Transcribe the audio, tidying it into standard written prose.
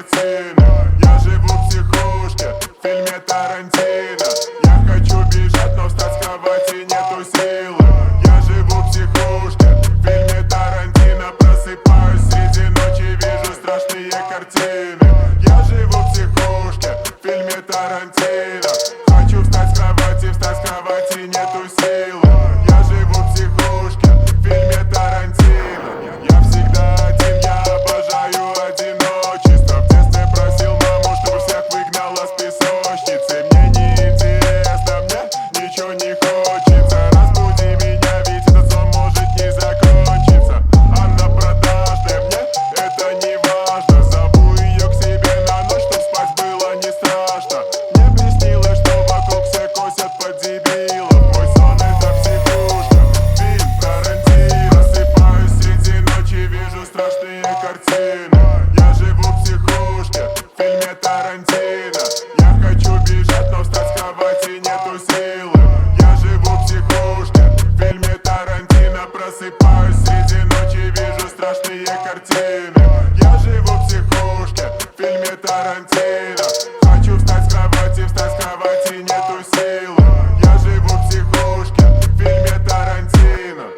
картины. Я живу в психушке, в фильме Тарантино. Я хочу бежать, но встать с кровати нету силы. Я живу в психушке, в фильме Тарантино. Просыпаюсь среди ночи, вижу страшные картины. Я живу в психушке, в фильме Тарантино. Хочу встать с кровати нету силы. Я живу в психушке, в фильме Тарантино. Я всегда один, я обожаю одиночество. В детстве просил маму, чтобы всех выгнала с песочницы. Мне не интересно, мне ничего не хочется. Разбуди меня, ведь этот сон может не закончиться. Она продажная, мне это не важно. Зову ее к себе на ночь, чтоб спать было не страшно. Мне приснилось, что вокруг все косят под дебилов. Мой сон это психушка, фильм Тарантино. Просыпаюсь среди ночи, вижу страшные картины. Я живу в психушке, в фильме Тарантино. Я хочу бежать, но встать с кровати нету силы. Я живу в психушке, в фильме Тарантино. Просыпаюсь среди ночи, вижу страшные картины. Я живу в психушке, в фильме Тарантино. Хочу встать с кровати нету силы. Я живу в психушке, в фильме Тарантино.